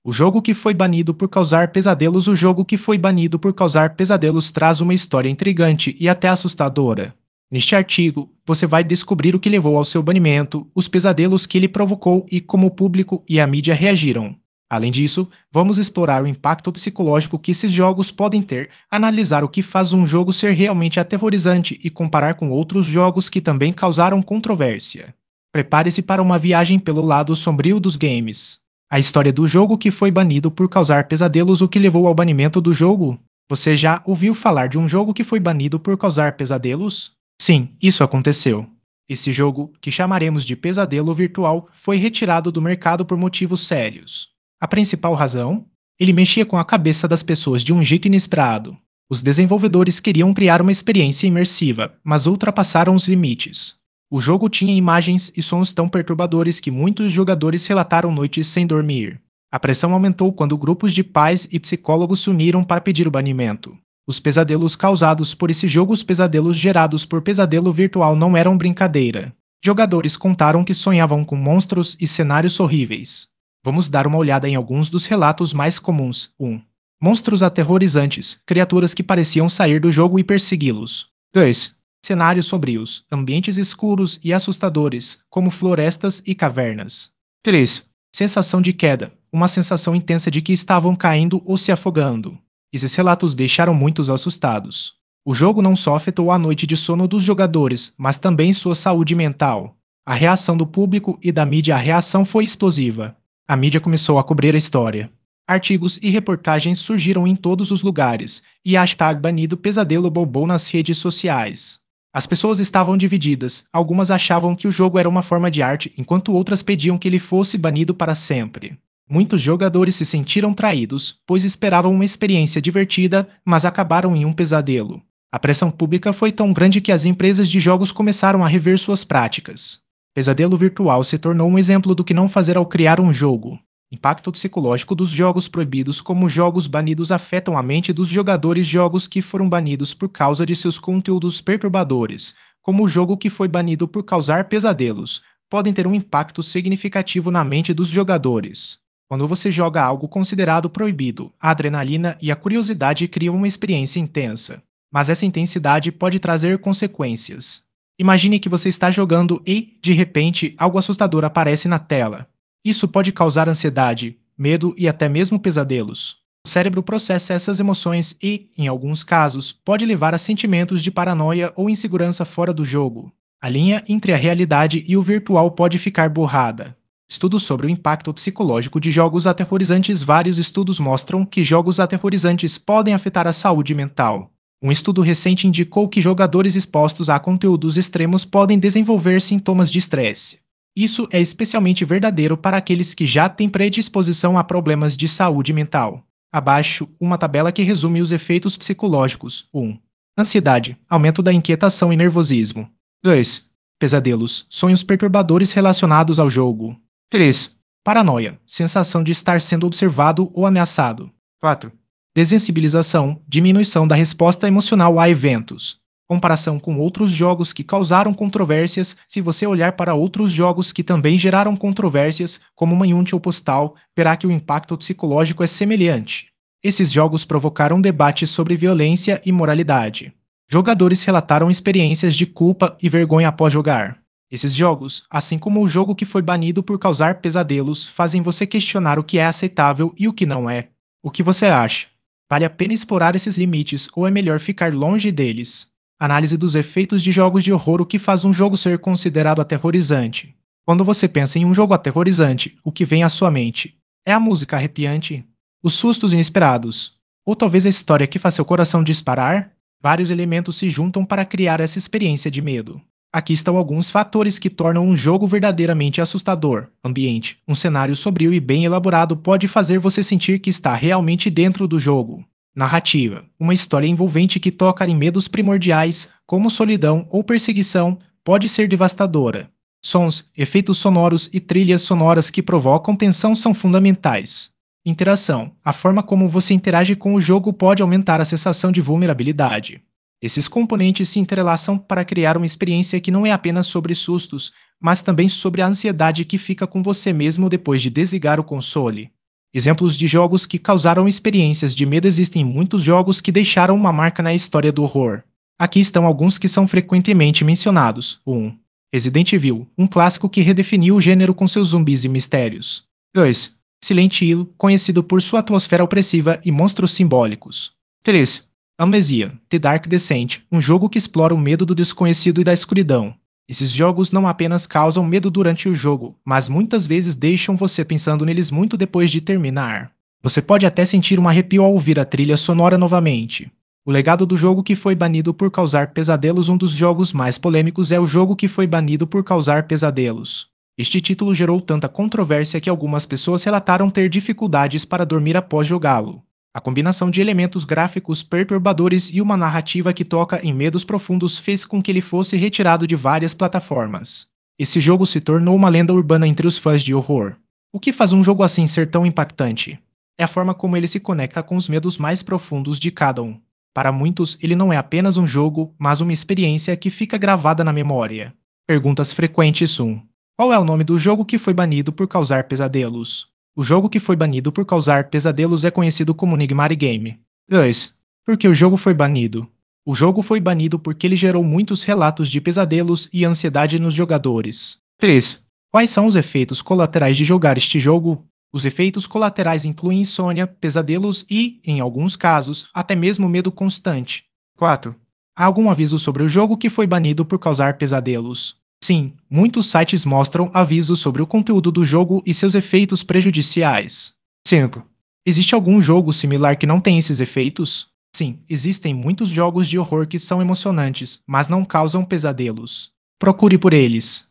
O jogo que foi banido por causar pesadelos. O jogo que foi banido por causar pesadelos traz uma história intrigante e até assustadora. Neste artigo, você vai descobrir o que levou ao seu banimento, os pesadelos que ele provocou e como o público e a mídia reagiram. Além disso, vamos explorar o impacto psicológico que esses jogos podem ter, analisar o que faz um jogo ser realmente aterrorizante e comparar com outros jogos que também causaram controvérsia. Prepare-se para uma viagem pelo lado sombrio dos games. A história do jogo que foi banido por causar pesadelos. O que levou ao banimento do jogo? Você já ouviu falar de um jogo que foi banido por causar pesadelos? Sim, isso aconteceu. Esse jogo, que chamaremos de Pesadelo Virtual, foi retirado do mercado por motivos sérios. A principal razão? Ele mexia com a cabeça das pessoas de um jeito inesperado. Os desenvolvedores queriam criar uma experiência imersiva, mas ultrapassaram os limites. O jogo tinha imagens e sons tão perturbadores que muitos jogadores relataram noites sem dormir. A pressão aumentou quando grupos de pais e psicólogos se uniram para pedir o banimento. Os pesadelos causados por esse jogo. Os pesadelos gerados por Pesadelo Virtual não eram brincadeira. Jogadores contaram que sonhavam com monstros e cenários horríveis. Vamos dar uma olhada em alguns dos relatos mais comuns. 1. Monstros aterrorizantes, criaturas que pareciam sair do jogo e persegui-los. 2. Cenários sombrios, ambientes escuros e assustadores, como florestas e cavernas. 3. Sensação de queda, uma sensação intensa de que estavam caindo ou se afogando. Esses relatos deixaram muitos assustados. O jogo não só afetou a noite de sono dos jogadores, mas também sua saúde mental. A reação do público e da mídia. A reação foi explosiva. A mídia começou a cobrir a história. Artigos e reportagens surgiram em todos os lugares, e a hashtag banido pesadelo bombou nas redes sociais. As pessoas estavam divididas. Algumas achavam que o jogo era uma forma de arte, enquanto outras pediam que ele fosse banido para sempre. Muitos jogadores se sentiram traídos, pois esperavam uma experiência divertida, mas acabaram em um pesadelo. A pressão pública foi tão grande que as empresas de jogos começaram a rever suas práticas. Pesadelo Virtual se tornou um exemplo do que não fazer ao criar um jogo. Impacto psicológico dos jogos proibidos. Como jogos banidos afetam a mente dos jogadores. Jogos que foram banidos por causa de seus conteúdos perturbadores, como o jogo que foi banido por causar pesadelos, podem ter um impacto significativo na mente dos jogadores. Quando você joga algo considerado proibido, a adrenalina e a curiosidade criam uma experiência intensa. Mas essa intensidade pode trazer consequências. Imagine que você está jogando e, de repente, algo assustador aparece na tela. Isso pode causar ansiedade, medo e até mesmo pesadelos. O cérebro processa essas emoções e, em alguns casos, pode levar a sentimentos de paranoia ou insegurança fora do jogo. A linha entre a realidade e o virtual pode ficar borrada. Estudos sobre o impacto psicológico de jogos aterrorizantes. Vários estudos mostram que jogos aterrorizantes podem afetar a saúde mental. Um estudo recente indicou que jogadores expostos a conteúdos extremos podem desenvolver sintomas de estresse. Isso é especialmente verdadeiro para aqueles que já têm predisposição a problemas de saúde mental. Abaixo, uma tabela que resume os efeitos psicológicos. 1. Ansiedade, aumento da inquietação e nervosismo. 2. Pesadelos, sonhos perturbadores relacionados ao jogo. 3. Paranoia, sensação de estar sendo observado ou ameaçado. 4. Desensibilização, diminuição da resposta emocional a eventos. Comparação com outros jogos que causaram controvérsias. Se você olhar para outros jogos que também geraram controvérsias, como Manhunt ou Postal, verá que o impacto psicológico é semelhante. Esses jogos provocaram debates sobre violência e moralidade. Jogadores relataram experiências de culpa e vergonha após jogar. Esses jogos, assim como o jogo que foi banido por causar pesadelos, fazem você questionar o que é aceitável e o que não é. O que você acha? Vale a pena explorar esses limites ou é melhor ficar longe deles? Análise dos efeitos de jogos de horror. O que faz um jogo ser considerado aterrorizante? Quando você pensa em um jogo aterrorizante, o que vem à sua mente? É a música arrepiante? Os sustos inesperados? Ou talvez a história que faz seu coração disparar? Vários elementos se juntam para criar essa experiência de medo. Aqui estão alguns fatores que tornam um jogo verdadeiramente assustador. Ambiente. Um cenário sombrio e bem elaborado pode fazer você sentir que está realmente dentro do jogo. Narrativa. Uma história envolvente que toca em medos primordiais, como solidão ou perseguição, pode ser devastadora. Sons, efeitos sonoros e trilhas sonoras que provocam tensão são fundamentais. Interação. A forma como você interage com o jogo pode aumentar a sensação de vulnerabilidade. Esses componentes se entrelaçam para criar uma experiência que não é apenas sobre sustos, mas também sobre a ansiedade que fica com você mesmo depois de desligar o console. Exemplos de jogos que causaram experiências de medo existem muitos jogos que deixaram uma marca na história do horror. Aqui estão alguns que são frequentemente mencionados. 1. Resident Evil, um clássico que redefiniu o gênero com seus zumbis e mistérios. 2. Silent Hill, conhecido por sua atmosfera opressiva e monstros simbólicos. 3. Amnesia, The Dark Descent, um jogo que explora o medo do desconhecido e da escuridão. Esses jogos não apenas causam medo durante o jogo, mas muitas vezes deixam você pensando neles muito depois de terminar. Você pode até sentir um arrepio ao ouvir a trilha sonora novamente. O legado do jogo que foi banido por causar pesadelos. Um dos jogos mais polêmicos é o jogo que foi banido por causar pesadelos. Este título gerou tanta controvérsia que algumas pessoas relataram ter dificuldades para dormir após jogá-lo. A combinação de elementos gráficos perturbadores e uma narrativa que toca em medos profundos fez com que ele fosse retirado de várias plataformas. Esse jogo se tornou uma lenda urbana entre os fãs de horror. O que faz um jogo assim ser tão impactante? É a forma como ele se conecta com os medos mais profundos de cada um. Para muitos, ele não é apenas um jogo, mas uma experiência que fica gravada na memória. Perguntas frequentes 1. Qual é o nome do jogo que foi banido por causar pesadelos? O jogo que foi banido por causar pesadelos é conhecido como Nightmare Game. 2. Por que o jogo foi banido? O jogo foi banido porque ele gerou muitos relatos de pesadelos e ansiedade nos jogadores. 3. Quais são os efeitos colaterais de jogar este jogo? Os efeitos colaterais incluem insônia, pesadelos e, em alguns casos, até mesmo medo constante. 4. Há algum aviso sobre o jogo que foi banido por causar pesadelos? Sim, muitos sites mostram avisos sobre o conteúdo do jogo e seus efeitos prejudiciais. 5. Existe algum jogo similar que não tem esses efeitos? Sim, existem muitos jogos de horror que são emocionantes, mas não causam pesadelos. Procure por eles.